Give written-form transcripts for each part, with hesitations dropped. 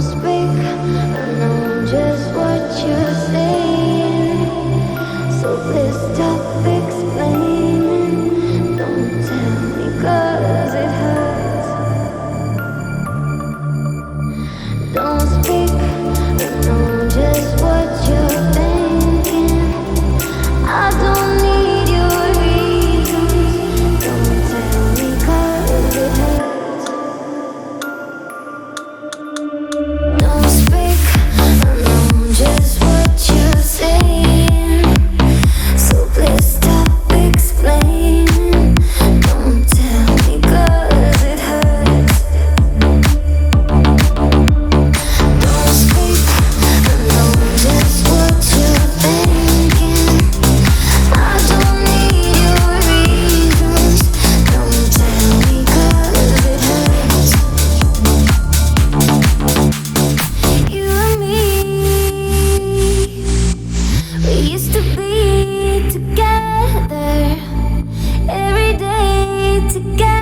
speak, I know just what you're saying. So please stop explaining. Don't tell me 'cause it hurts. Don't speak, I know just what you're thinking. I don't need your reasons. Don't tell me 'cause it hurts. Don't speak, I know just what you're saying. So please stop explaining. Don't tell me 'cause it hurts. Don't speak, I know just what you're thinking. I don't need your reasons. Don't tell me 'cause it hurts. You and me, we used to be together every day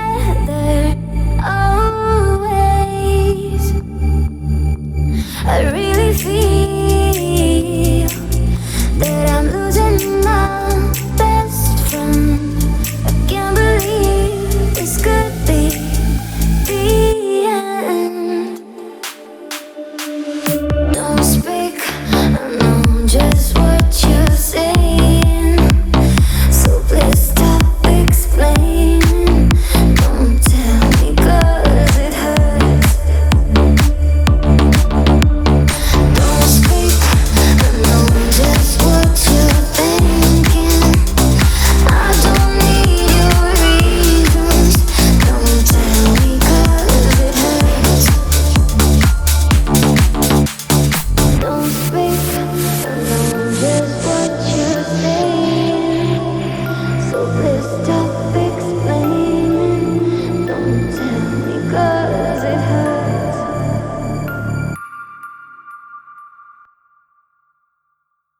together, always. I